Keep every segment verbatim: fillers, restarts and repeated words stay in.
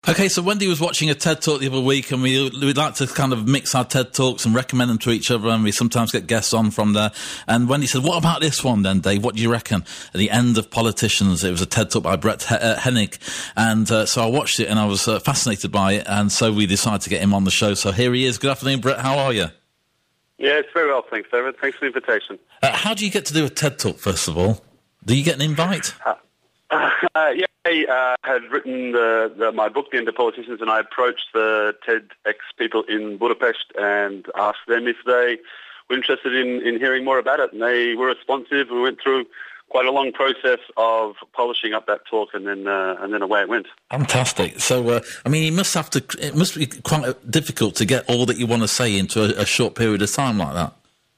Okay, so Wendy was watching a TED Talk the other week, and we, we'd like to kind of mix our TED Talks and recommend them to each other, and we sometimes get guests on from there. And Wendy said, what about this one then, Dave? What do you reckon? At the End of Politicians. It was a TED Talk by Brett He- uh, Hennig. And uh, so I watched it, and I was uh, fascinated by it, and so we decided to get him on the show. So here he is. Good afternoon, Brett. How are you? Yeah, it's very well, thanks, David. Thanks for the invitation. Uh, how do you get to do a TED Talk, first of all? Do you get an invite? Uh, uh, yeah, I uh, had written the, the, my book, The End of Politicians, and I approached the TEDx people in Budapest and asked them if they were interested in, in hearing more about it. And they were responsive. We went through quite a long process of polishing up that talk, and then uh, and then away it went. Fantastic. So, uh, I mean, you must have to. It must be quite difficult to get all that you want to say into a, a short period of time like that.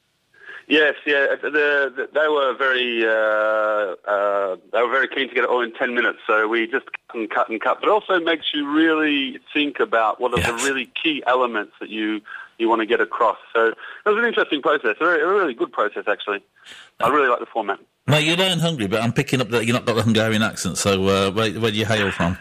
Yes, yeah, the, the, they were very uh, uh, they were very keen to get it all in ten minutes. So we just cut and cut and cut. But it also makes you really think about what are yes. the really key elements that you, you want to get across. So it was an interesting process, a, very, a really good process actually. I really like the format. No, you're not in Hungary, but I'm picking up that you're not got the Hungarian accent. So uh, where, where do you hail from?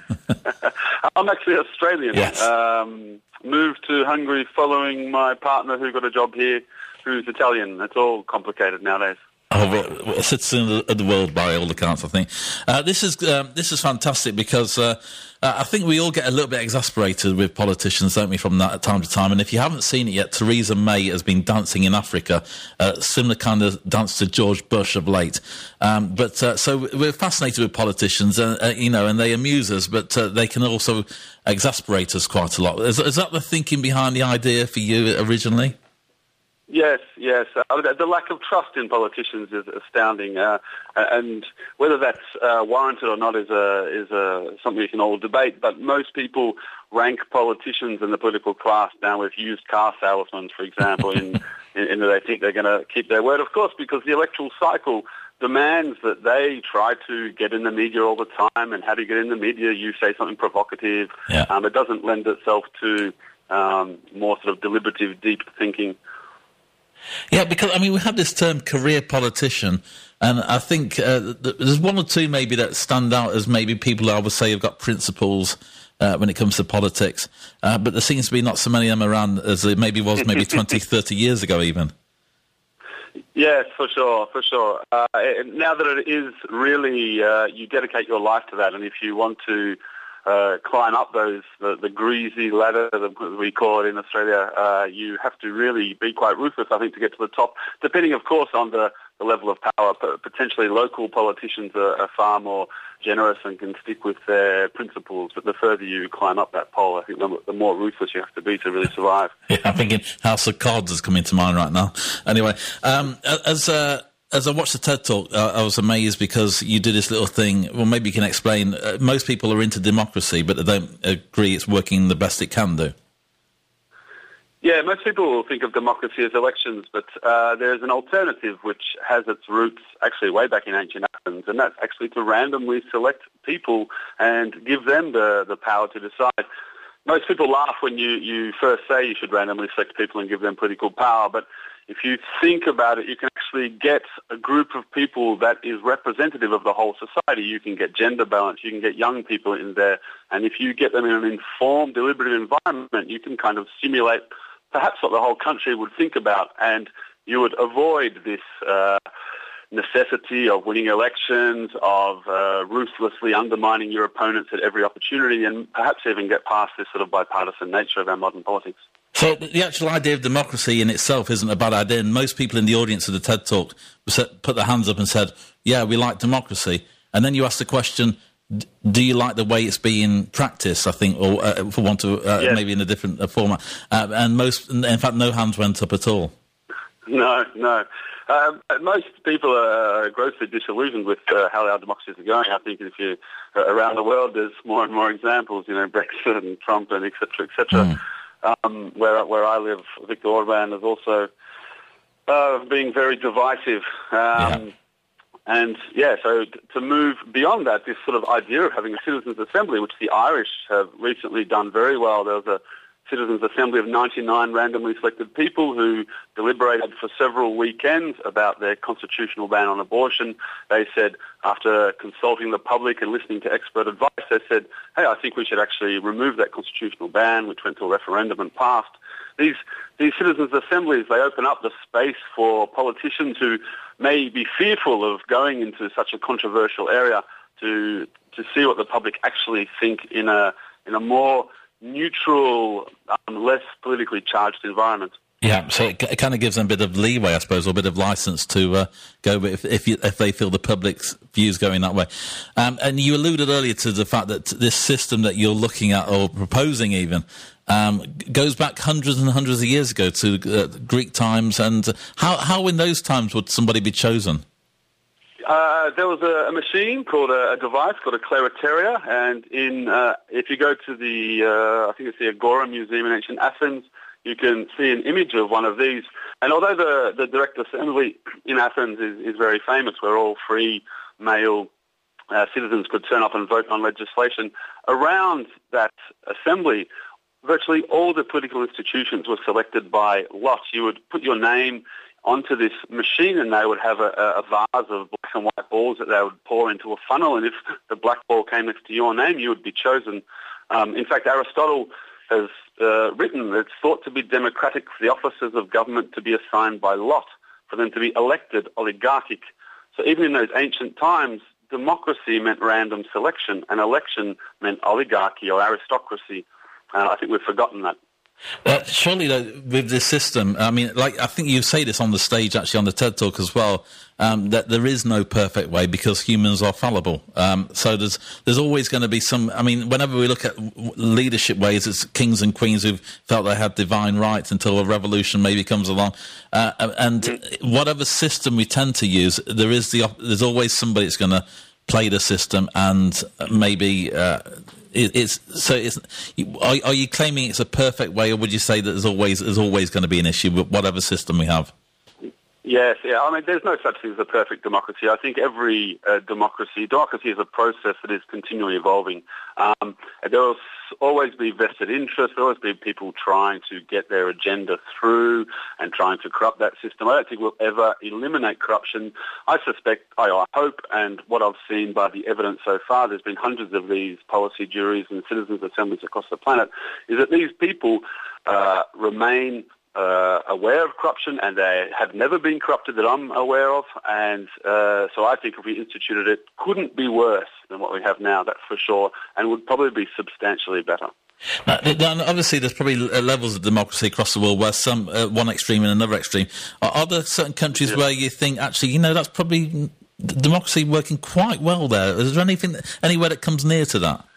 I'm actually Australian. Yes. Um, moved to Hungary following my partner who got a job here, who's Italian. It's all complicated nowadays. Oh, well, a citizen of the world by all accounts, I think. Uh, this is um, this is fantastic because uh, uh, I think we all get a little bit exasperated with politicians, don't we, from that time to time. And if you haven't seen it yet, Theresa May has been dancing in Africa, uh, similar kind of dance to George Bush of late. Um, but uh, so we're fascinated with politicians, uh, uh, you know, and they amuse us, but uh, they can also exasperate us quite a lot. Is, is that the thinking behind the idea for you originally? Yes, yes. Uh, the lack of trust in politicians is astounding, uh, and whether that's uh, warranted or not is a, is a, something we can all debate. But most people rank politicians and the political class down with used car salesmen, for example, in, in, in that they think they're going to keep their word. Of course, because the electoral cycle demands that they try to get in the media all the time. And how do you get in the media? You say something provocative. Yeah. Um, it doesn't lend itself to um, more sort of deliberative, deep thinking. Yeah, because, I mean, we have this term career politician, and I think uh, there's one or two maybe that stand out as maybe people I would say have got principles uh, when it comes to politics, uh, but there seems to be not so many of them around as there maybe was maybe twenty, thirty years ago even. Yes, for sure, for sure. Uh, now that it is really, uh, you dedicate your life to that, and if you want to Uh, climb up those the, the greasy ladder that we call it in Australia, uh, you have to really be quite ruthless, I think, to get to the top, depending, of course, on the, the level of power. But potentially local politicians are, are far more generous and can stick with their principles, but the further you climb up that pole, I think the, the more ruthless you have to be to really survive. Yeah, I'm thinking House of Cards is coming to mind right now. Anyway, um, as... Uh As I watched the TED Talk, uh, I was amazed because you did this little thing. Well, maybe you can explain. Uh, most people are into democracy, but they don't agree it's working the best it can do. Yeah, most people think of democracy as elections, but uh, there's an alternative which has its roots actually way back in ancient Athens, and that's actually to randomly select people and give them the, the power to decide. Most people laugh when you, you first say you should randomly select people and give them political power, but if you think about it, you can actually get a group of people that is representative of the whole society. You can get gender balance, you can get young people in there, and if you get them in an informed, deliberative environment, you can kind of simulate perhaps what the whole country would think about, and you would avoid this uh, necessity of winning elections, of uh, ruthlessly undermining your opponents at every opportunity, and perhaps even get past this sort of bipartisan nature of our modern politics. So the actual idea of democracy in itself isn't a bad idea, and most people in the audience of the TED Talk put their hands up and said, yeah, we like democracy. And then you ask the question, do you like the way it's being practiced, I think, or uh, for want of uh, yes. maybe in a different uh, format? Uh, and most, in fact, no hands went up at all. No, no. Um, most people are grossly disillusioned with uh, how our democracies are going. I think if you uh, around the world, there's more and more examples, you know, Brexit and Trump and et cetera, et cetera. Mm. Um, where where I live, Viktor Orban is also uh, being very divisive. Um, yeah. And, yeah, so to move beyond that, this sort of idea of having a citizens' assembly, which the Irish have recently done very well. There was a citizens' assembly of ninety-nine randomly selected people who deliberated for several weekends about their constitutional ban on abortion. They said, after consulting the public and listening to expert advice, they said, hey, I think we should actually remove that constitutional ban, which went to a referendum and passed. These these citizens' assemblies, they open up the space for politicians who may be fearful of going into such a controversial area to to see what the public actually think in a in a more neutral, um, less politically charged environment. Yeah, so it, it kind of gives them a bit of leeway, I suppose, or a bit of license to uh, go if if, you, if they feel the public's views going that way. Um, and you alluded earlier to the fact that this system that you're looking at or proposing even um, goes back hundreds and hundreds of years ago to uh, Greek times. And how, how in those times would somebody be chosen? Uh, there was a, a machine called a, a device called a Clereteria, and in uh, if you go to the, uh, I think it's the Agora Museum in ancient Athens, you can see an image of one of these. And although the, the direct assembly in Athens is, is very famous, where all free male uh, citizens could turn up and vote on legislation, around that assembly, virtually all the political institutions were selected by lot. You would put your name onto this machine, and they would have a, a vase of black and white balls that they would pour into a funnel, and if the black ball came next to your name, you would be chosen. Um, in fact, Aristotle has uh, written that it's thought to be democratic for the officers of government to be assigned by lot, for them to be elected oligarchic. So even in those ancient times, democracy meant random selection, and election meant oligarchy or aristocracy. Uh, I think we've forgotten that. Uh, surely, though, with this system, I mean, like I think you say this on the stage, actually, on the TED Talk as well, um, that there is no perfect way because humans are fallible. Um, so there's there's always going to be some. I mean, whenever we look at leadership ways, it's kings and queens who felt they had divine rights until a revolution maybe comes along. Uh, and mm-hmm. whatever system we tend to use, there is the there's always somebody that's going to play the system and maybe. Uh, It's so. It's, are, are you claiming it's a perfect way, or would you say that there's always there's always going to be an issue with whatever system we have? Yes, yeah. I mean, there's no such thing as a perfect democracy. I think every uh, democracy, democracy is a process that is continually evolving. Um, there will always be vested interests. There will always be people trying to get their agenda through and trying to corrupt that system. I don't think we'll ever eliminate corruption. I suspect, I, I hope, and what I've seen by the evidence so far, there's been hundreds of these policy juries and citizens' assemblies across the planet, is that these people uh, remain Uh, aware of corruption, and they have never been corrupted that I'm aware of, and uh, so I think if we instituted it, couldn't be worse than what we have now, that's for sure, and would probably be substantially better. Now, obviously, there's probably levels of democracy across the world where some, uh, one extreme and another extreme. Are, are there certain countries yeah. where you think, actually, you know, that's probably democracy working quite well there? Is there anything, anywhere that comes near to that?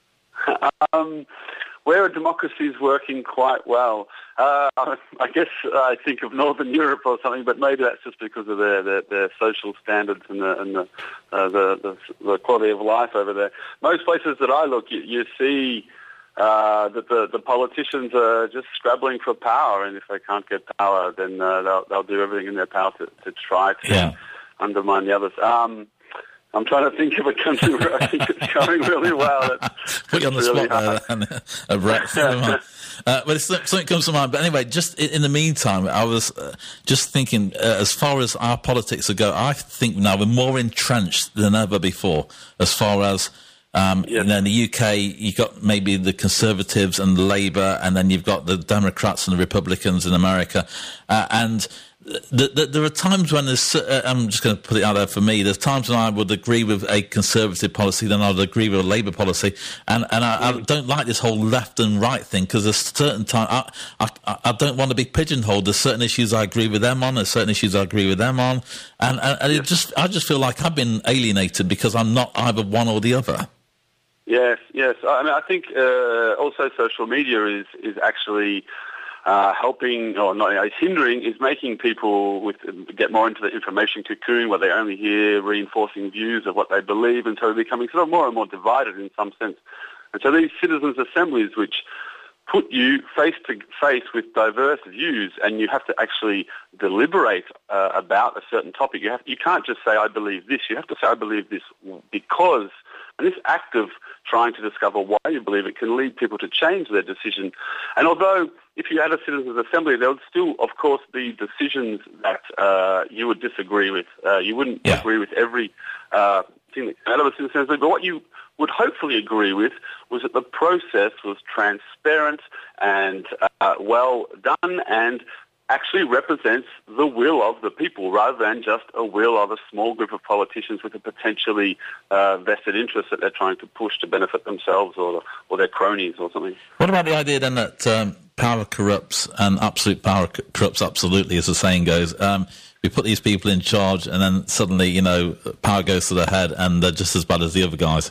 um, where a democracy is working quite well? Uh, I guess I think of Northern Europe or something, but maybe that's just because of their, their, their social standards and, the, and the, uh, the, the, the quality of life over there. Most places that I look, you, you see uh, that the, the politicians are just scrabbling for power, and if they can't get power, then uh, they'll, they'll do everything in their power to, to try to yeah. undermine the others. Um, I'm trying to think of a country where I think it's going really well. It's, Put you on the really spot there, a wreck. Uh, but something comes to mind. But anyway, just in the meantime, I was uh, just thinking, uh, as far as our politics go, I think now we're more entrenched than ever before. As far as um, yes. you know, in the U K, you've got maybe the Conservatives and Labour, and then you've got the Democrats and the Republicans in America, uh, and. The, the, there are times when there's, uh, I'm just going to put it out there for me, there's times when I would agree with a Conservative policy, then I would agree with a Labour policy, and, and I, I don't like this whole left and right thing, because there's certain time, I, I, I don't want to be pigeonholed. There's certain issues I agree with them on, there's certain issues I agree with them on, and, and, and it just, I just feel like I've been alienated because I'm not either one or the other. Yes, yes. I mean, I think uh, also social media is, is actually... Uh, helping, or not, is hindering, is making people with get more into the information cocoon where they only hear reinforcing views of what they believe, and so they're becoming sort of more and more divided in some sense. And so these citizens' assemblies, which put you face to face with diverse views, and you have to actually deliberate uh, about a certain topic. You have, you can't just say, I believe this. You have to say, I believe this because And this act of trying to discover why you believe it can lead people to change their decision. And although if you had a citizens' assembly, there would still, of course, be decisions that uh, you would disagree with. Uh, you wouldn't yeah. agree with every uh, thing that came out of a citizens' assembly, but what you would hopefully agree with was that the process was transparent and uh, well done and actually represents the will of the people rather than just a will of a small group of politicians with a potentially uh, vested interest that they're trying to push to benefit themselves or or their cronies or something. What about the idea then that um, power corrupts and absolute power corrupts absolutely, as the saying goes? Um, we put these people in charge and then suddenly, you know, power goes to their head and they're just as bad as the other guys.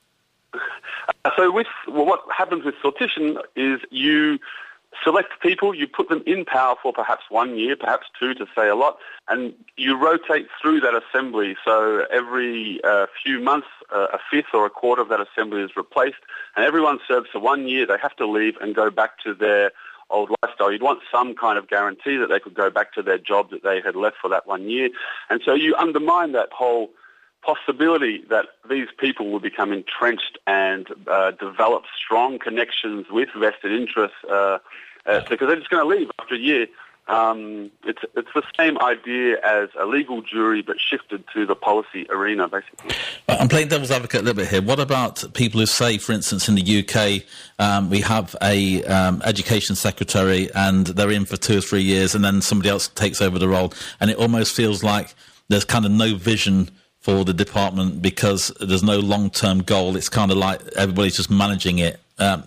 Uh, so with well, what happens with sortition is you select people, you put them in power for perhaps one year, perhaps two to say a lot, and you rotate through that assembly. So every uh, few months, uh, a fifth or a quarter of that assembly is replaced, and everyone serves for one year. They have to leave and go back to their old lifestyle. You'd want some kind of guarantee that they could go back to their job that they had left for that one year. And so you undermine that whole possibility that these people will become entrenched and uh, develop strong connections with vested interests uh, uh, because they're just going to leave after a year. Um, it's it's the same idea as a legal jury, but shifted to the policy arena, basically. I'm playing devil's advocate a little bit here. What about people who say, for instance, in the U K, um, we have a um, education secretary and they're in for two or three years and then somebody else takes over the role, and it almost feels like there's kind of no vision for the department because there's no long-term goal. It's kind of like everybody's just managing it. Um,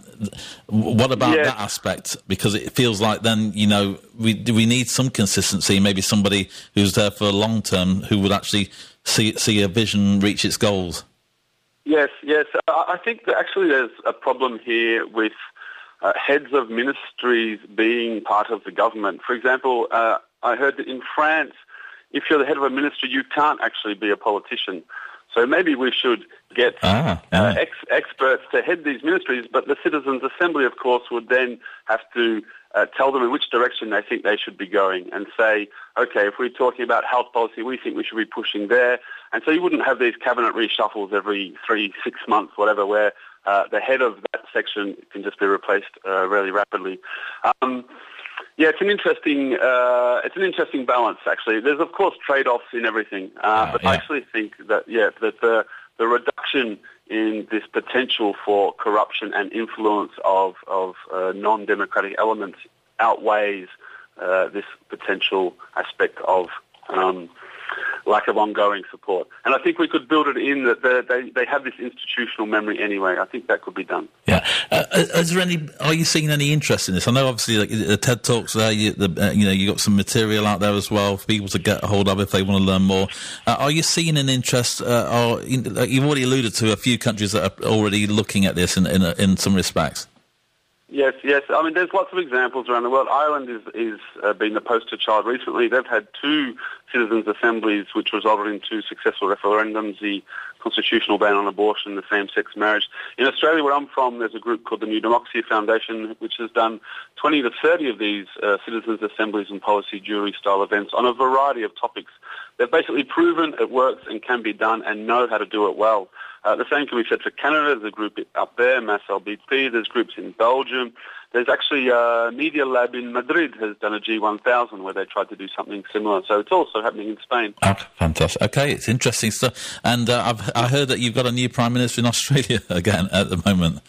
what about yeah. that aspect? Because it feels like then, you know, we we need some consistency, maybe somebody who's there for a long term who would actually see see a vision reach its goals. Yes, yes. I think that actually there's a problem here with uh, heads of ministries being part of the government. For example, uh, I heard that in France, if you're the head of a ministry, you can't actually be a politician. So maybe we should get ah, yeah. uh, ex- experts to head these ministries, but the Citizens' Assembly, of course, would then have to uh, tell them in which direction they think they should be going and say, okay, if we're talking about health policy, we think we should be pushing there. And so you wouldn't have these cabinet reshuffles every three, six months, whatever, where uh, the head of that section can just be replaced uh, really rapidly. Um, Yeah, it's an interesting uh, it's an interesting balance. Actually, there's of course trade-offs in everything, uh, uh, but yeah. I actually think that yeah that the the reduction in this potential for corruption and influence of of uh, non-democratic elements outweighs uh, this potential aspect of um, lack of ongoing support. And I think we could build it in that they they have this institutional memory anyway. I think that could be done. Yeah. Uh, is there any? Are you seeing any interest in this? I know, obviously, like the TED Talks there. You, the, uh, you know, you got some material out there as well for people to get a hold of if they want to learn more. Uh, are you seeing an interest? Uh, or in, like you've already alluded to a few countries that are already looking at this in in, in some respects. Yes, yes. I mean, there's lots of examples around the world. Ireland is is uh, been the poster child recently. They've had two citizens' assemblies which resulted in two successful referendums, the constitutional ban on abortion, the same-sex marriage. In Australia, where I'm from, there's a group called the New Democracy Foundation, which has done twenty to thirty of these uh, citizens' assemblies and policy jury-style events on a variety of topics. They've basically proven it works and can be done and know how to do it well. Uh, the same can be said for Canada. There's a group up there, Mass L B P. There's groups in Belgium. There's actually a Media Lab in Madrid has done a G one thousand where they tried to do something similar. So it's also happening in Spain. Oh, fantastic. Okay, it's interesting stuff. And uh, I've I heard that you've got a new Prime Minister in Australia again at the moment.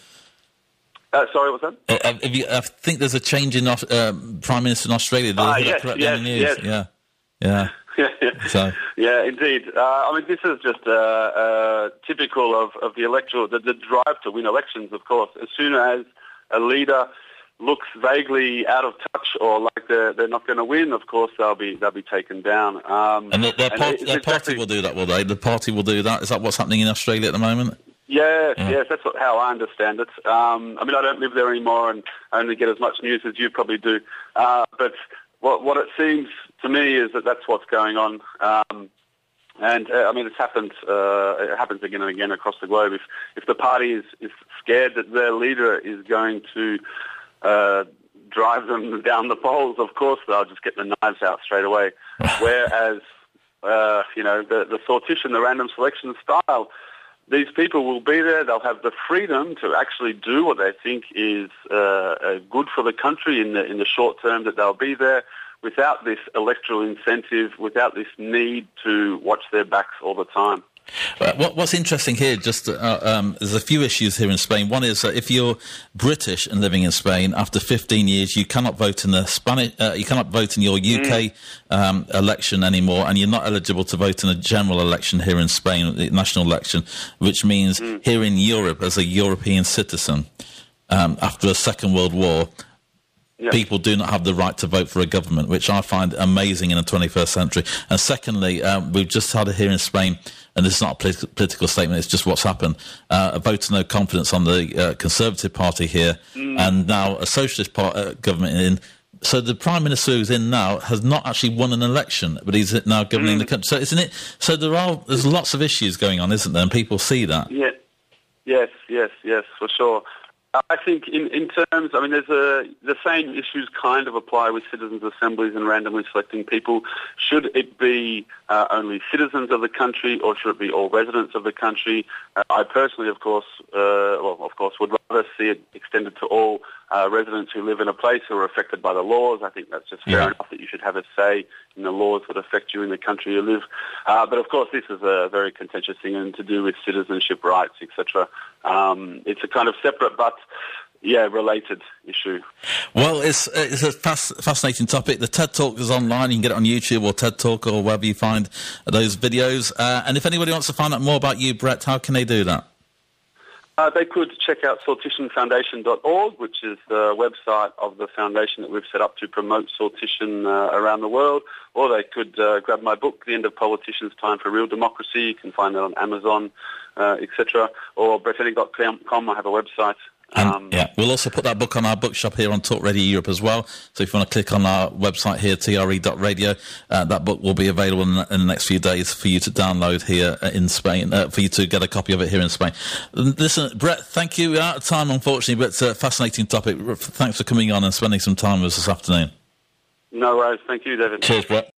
Uh, sorry, what's that? Uh, have you, I think there's a change in uh, Prime Minister in Australia. Did Ah, I yes, correct yes, in the news? yes. Yeah, yeah. Yeah, yeah. So. yeah, indeed. Uh, I mean, this is just uh, uh, typical of, of the electoral, the, the drive to win elections, of course. As soon as a leader looks vaguely out of touch or like they're, they're not going to win, of course, they'll be they'll be taken down. Um, and their, their, and part, their exactly, party will do that, will they? The party will do that? Is that what's happening in Australia at the moment? Yes, yeah. yes, that's what, how I understand it. Um, I mean, I don't live there anymore and I only get as much news as you probably do. Uh, but what, what it seems to me is that that's what's going on. Um, and, uh, I mean, it's happened, uh, it happens again and again across the globe. If, if the party is, is scared that their leader is going to uh, drive them down the polls, of course they'll just get the knives out straight away. Whereas, uh, you know, the, the sortition, the random selection style, these people will be there. They'll have the freedom to actually do what they think is uh, uh, good for the country in the in the short term. That they'll be there without this electoral incentive, without this need to watch their backs all the time. Uh, what, what's interesting here, just uh, um, there's a few issues here in Spain. One is that if you're British and living in Spain, after fifteen years, you cannot vote in the Spanish, uh, you cannot vote in your U K mm. um, election anymore, and you're not eligible to vote in a general election here in Spain, the national election, which means mm. here in Europe, as a European citizen, um, after a Second World War, Yep. people do not have the right to vote for a government, which I find amazing in the twenty-first century. And secondly, um, we've just had it here in Spain, and this is not a politi- political statement, it's just what's happened, uh, a vote of no confidence on the uh, Conservative Party here, mm. and now a socialist part, uh, government in. So the Prime Minister who's in now has not actually won an election, but he's now governing mm. the country. So isn't it? So there are there's lots of issues going on, isn't there? And people see that. Yeah. Yes, yes, yes, for sure. I think in, in terms, I mean, there's a, the same issues kind of apply with citizens' assemblies and randomly selecting people. Should it be uh, only citizens of the country, or should it be all residents of the country? Uh, I personally, of course, uh, well, of course, would rather see it extended to all uh, residents who live in a place who are affected by the laws. I think that's just fair yeah. enough that you should have a say in the laws that affect you in the country you live. Uh, but of course, this is a very contentious thing and to do with citizenship rights, et cetera. Um, it's a kind of separate but, yeah, related issue. Well, it's it's a fas- fascinating topic. The TED Talk is online. You can get it on YouTube or TED Talk or wherever you find those videos. Uh, and if anybody wants to find out more about you, Brett, how can they do that? Uh, they could check out sortition foundation dot org, which is the website of the foundation that we've set up to promote sortition uh, around the world. Or they could uh, grab my book, The End of Politicians, Time for Real Democracy. You can find that on Amazon, uh, et cetera. Or brett hennig dot com. I have a website. And, um, yeah, we'll also put that book on our bookshop here on Talk Radio Europe as well. So if you want to click on our website here, T R E dot radio, uh, that book will be available in, in the next few days for you to download here in Spain, uh, for you to get a copy of it here in Spain. Listen, Brett, thank you. We're out of time, unfortunately, but it's a fascinating topic. Thanks for coming on and spending some time with us this afternoon. No worries. Thank you, David. Cheers, Brett.